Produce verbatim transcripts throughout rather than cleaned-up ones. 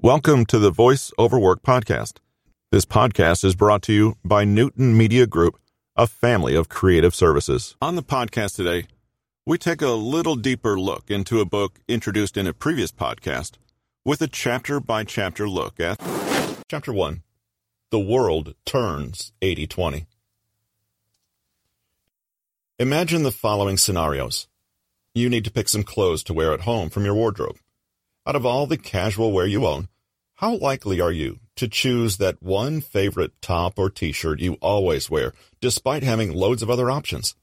Welcome to the Voice Over Work podcast. This podcast is brought to you by Newton Media Group, a family of creative services. On the podcast today, we take a little deeper look into a book introduced in a previous podcast with a chapter-by-chapter look at Chapter one, The World Turns eighty twenty. Imagine the following scenarios. You need to pick some clothes to wear at home from your wardrobe. Out of all the casual wear you own, how likely are you to choose that one favorite top or t-shirt you always wear, despite having loads of other options?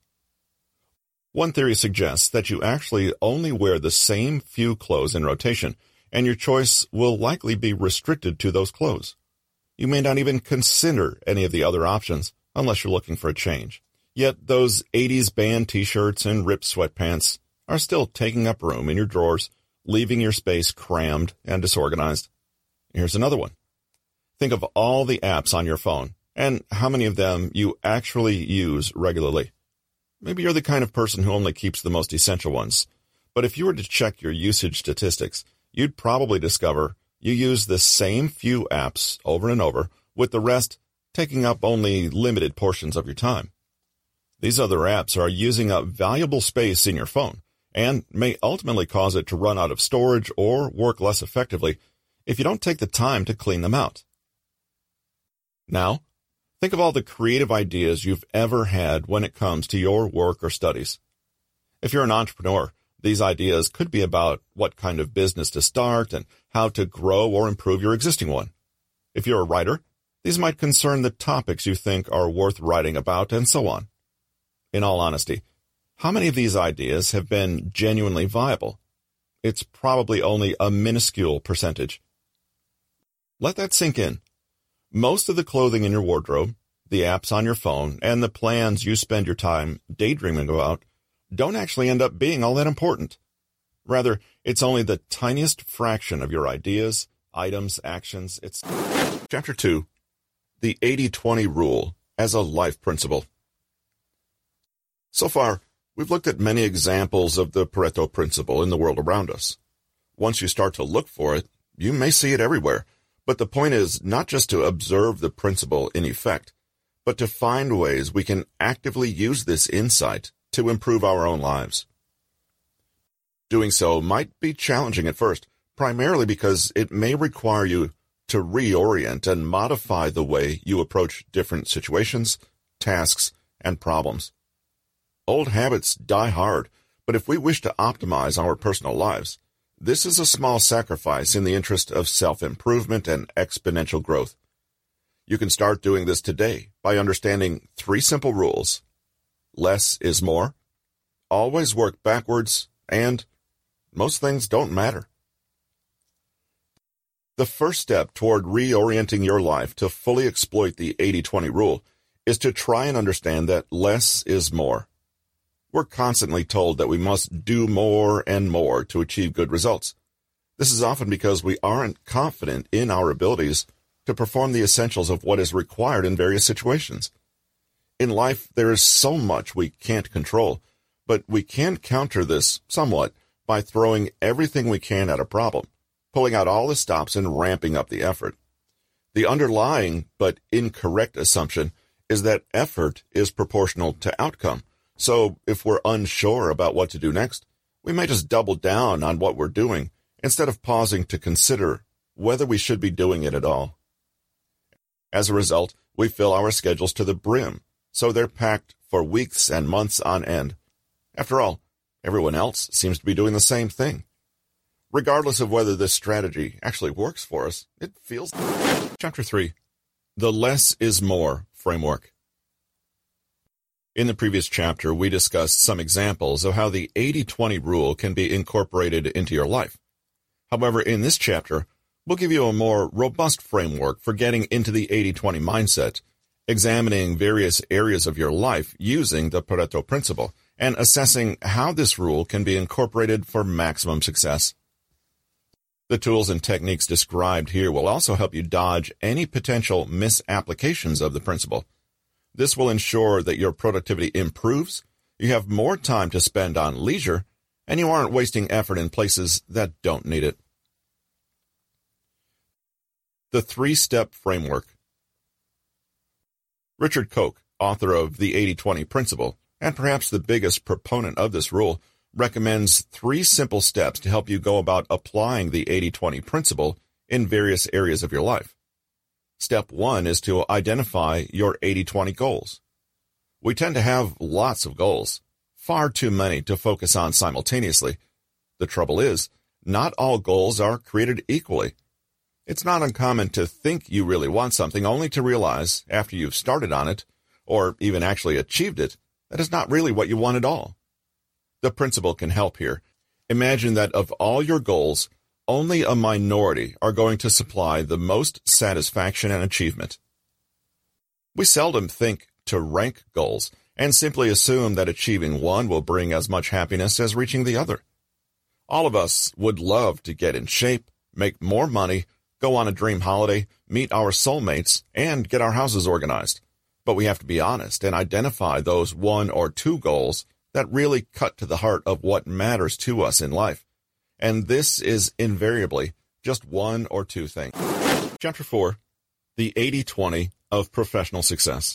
One theory suggests that you actually only wear the same few clothes in rotation, and your choice will likely be restricted to those clothes. You may not even consider any of the other options unless you're looking for a change. Yet those eighties band t-shirts and ripped sweatpants are still taking up room in your drawers, leaving your space crammed and disorganized. Here's another one. Think of all the apps on your phone and how many of them you actually use regularly. Maybe you're the kind of person who only keeps the most essential ones, but if you were to check your usage statistics, you'd probably discover you use the same few apps over and over, with the rest taking up only limited portions of your time. These other apps are using up valuable space in your phone, and may ultimately cause it to run out of storage or work less effectively if you don't take the time to clean them out. Now, think of all the creative ideas you've ever had when it comes to your work or studies. If you're an entrepreneur, these ideas could be about what kind of business to start and how to grow or improve your existing one. If you're a writer, these might concern the topics you think are worth writing about, and so on. In all honesty, how many of these ideas have been genuinely viable? It's probably only a minuscule percentage. Let that sink in. Most of the clothing in your wardrobe, the apps on your phone, and the plans you spend your time daydreaming about don't actually end up being all that important. Rather, it's only the tiniest fraction of your ideas, items, actions. It's Chapter two, The eighty twenty Rule as a Life Principle. So far, we've looked at many examples of the Pareto principle in the world around us. Once you start to look for it, you may see it everywhere, but the point is not just to observe the principle in effect, but to find ways we can actively use this insight to improve our own lives. Doing so might be challenging at first, primarily because it may require you to reorient and modify the way you approach different situations, tasks, and problems. Old habits die hard, but if we wish to optimize our personal lives, this is a small sacrifice in the interest of self-improvement and exponential growth. You can start doing this today by understanding three simple rules. Less is more, always work backwards, and most things don't matter. The first step toward reorienting your life to fully exploit the eighty twenty rule is to try and understand that less is more. We're constantly told that we must do more and more to achieve good results. This is often because we aren't confident in our abilities to perform the essentials of what is required in various situations. In life, there is so much we can't control, but we can counter this somewhat by throwing everything we can at a problem, pulling out all the stops and ramping up the effort. The underlying but incorrect assumption is that effort is proportional to outcome. So if we're unsure about what to do next, we may just double down on what we're doing instead of pausing to consider whether we should be doing it at all. As a result, we fill our schedules to the brim, so they're packed for weeks and months on end. After all, everyone else seems to be doing the same thing. Regardless of whether this strategy actually works for us, it feels... Chapter three, The Less is More Framework. In the previous chapter, we discussed some examples of how the eighty twenty rule can be incorporated into your life. However, in this chapter, we'll give you a more robust framework for getting into the eighty twenty mindset, examining various areas of your life using the Pareto principle, and assessing how this rule can be incorporated for maximum success. The tools and techniques described here will also help you dodge any potential misapplications of the principle. This will ensure that your productivity improves, you have more time to spend on leisure, and you aren't wasting effort in places that don't need it. The Three-Step Framework. Richard Koch, author of The eighty twenty Principle, and perhaps the biggest proponent of this rule, recommends three simple steps to help you go about applying the eighty twenty principle in various areas of your life. Step one is to identify your eighty twenty goals. We tend to have lots of goals, far too many to focus on simultaneously. The trouble is, not all goals are created equally. It's not uncommon to think you really want something only to realize, after you've started on it, or even actually achieved it, that is not really what you want at all. The principle can help here. Imagine that of all your goals, only a minority are going to supply the most satisfaction and achievement. We seldom think to rank goals and simply assume that achieving one will bring as much happiness as reaching the other. All of us would love to get in shape, make more money, go on a dream holiday, meet our soulmates, and get our houses organized. But we have to be honest and identify those one or two goals that really cut to the heart of what matters to us in life. And this is invariably just one or two things. Chapter four, The eighty twenty of Professional Success.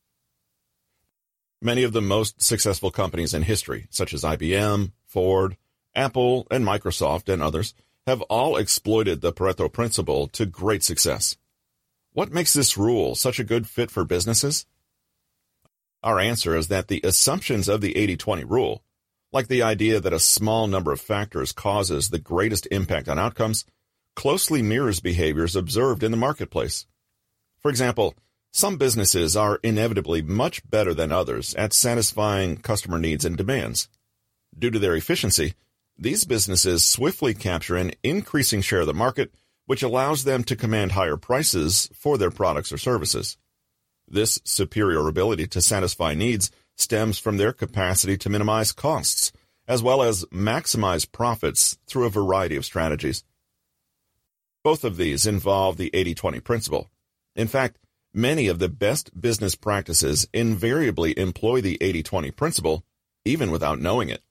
Many of the most successful companies in history, such as I B M, Ford, Apple, and Microsoft, and others, have all exploited the Pareto principle to great success. What makes this rule such a good fit for businesses? Our answer is that the assumptions of the eighty twenty rule, like the idea that a small number of factors causes the greatest impact on outcomes, closely mirrors behaviors observed in the marketplace. For example, some businesses are inevitably much better than others at satisfying customer needs and demands. Due to their efficiency, these businesses swiftly capture an increasing share of the market, which allows them to command higher prices for their products or services. This superior ability to satisfy needs stems from their capacity to minimize costs, as well as maximize profits through a variety of strategies. Both of these involve the eighty twenty principle. In fact, many of the best business practices invariably employ the eighty twenty principle, even without knowing it.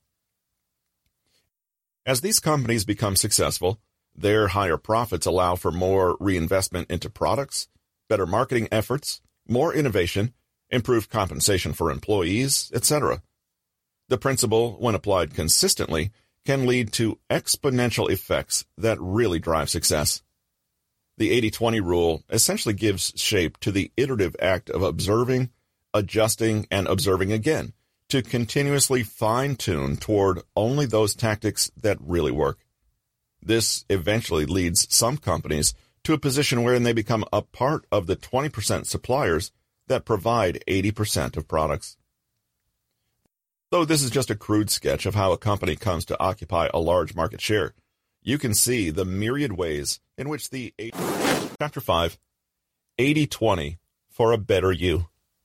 As these companies become successful, their higher profits allow for more reinvestment into products, better marketing efforts, more innovation, improved compensation for employees, et cetera. The principle, when applied consistently, can lead to exponential effects that really drive success. The eighty twenty rule essentially gives shape to the iterative act of observing, adjusting, and observing again, to continuously fine-tune toward only those tactics that really work. This eventually leads some companies to a position wherein they become a part of the twenty percent suppliers that provide eighty percent of products. Though this is just a crude sketch of how a company comes to occupy a large market share, you can see the myriad ways in which the eighty Chapter five, eighty twenty for a better you.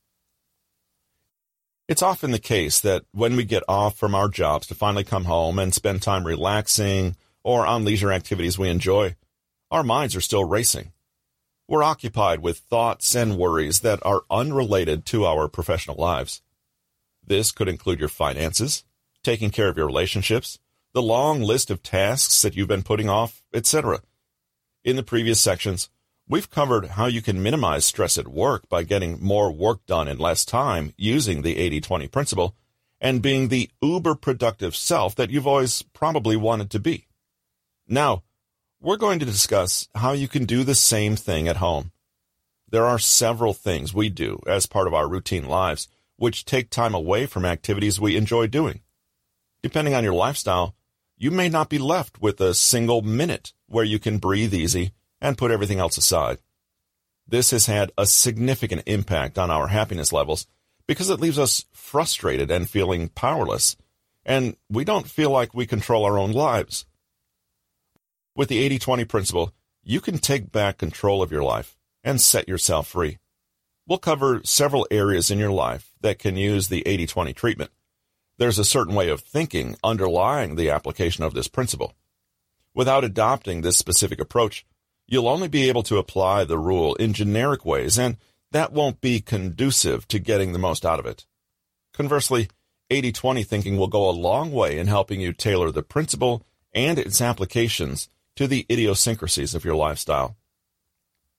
It's often the case that when we get off from our jobs to finally come home and spend time relaxing or on leisure activities we enjoy, our minds are still racing. We're occupied with thoughts and worries that are unrelated to our professional lives. This could include your finances, taking care of your relationships, the long list of tasks that you've been putting off, et cetera. In the previous sections, we've covered how you can minimize stress at work by getting more work done in less time using the eighty twenty principle and being the uber-productive self that you've always probably wanted to be. Now, we're going to discuss how you can do the same thing at home. There are several things we do as part of our routine lives which take time away from activities we enjoy doing. Depending on your lifestyle, you may not be left with a single minute where you can breathe easy and put everything else aside. This has had a significant impact on our happiness levels because it leaves us frustrated and feeling powerless, and we don't feel like we control our own lives. With the eighty twenty principle, you can take back control of your life and set yourself free. We'll cover several areas in your life that can use the eighty twenty treatment. There's a certain way of thinking underlying the application of this principle. Without adopting this specific approach, you'll only be able to apply the rule in generic ways, and that won't be conducive to getting the most out of it. Conversely, eighty twenty thinking will go a long way in helping you tailor the principle and its applications to the idiosyncrasies of your lifestyle.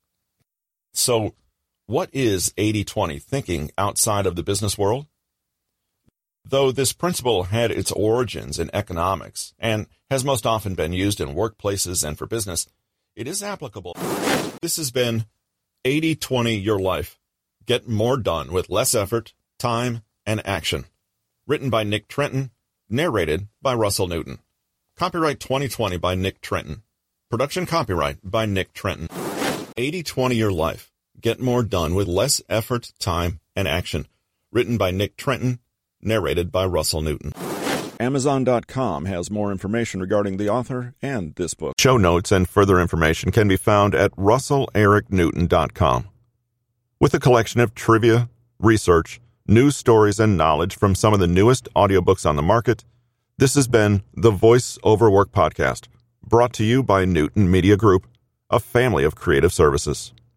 So, what is eighty twenty thinking outside of the business world? Though this principle had its origins in economics and has most often been used in workplaces and for business, it is applicable. This has been eighty twenty Your Life. Get more done with less effort, time, and action. Written by Nick Trenton, narrated by Russell Newton. Copyright twenty twenty by Nick Trenton. Production copyright by Nick Trenton. eighty twenty Your Life. Get more done with less effort, time, and action. Written by Nick Trenton, narrated by Russell Newton. Amazon dot com has more information regarding the author and this book. Show notes and further information can be found at russell eric newton dot com. With a collection of trivia, research, news stories, and knowledge from some of the newest audiobooks on the market, this has been the Voice Over Work Podcast, brought to you by Newton Media Group, a family of creative services.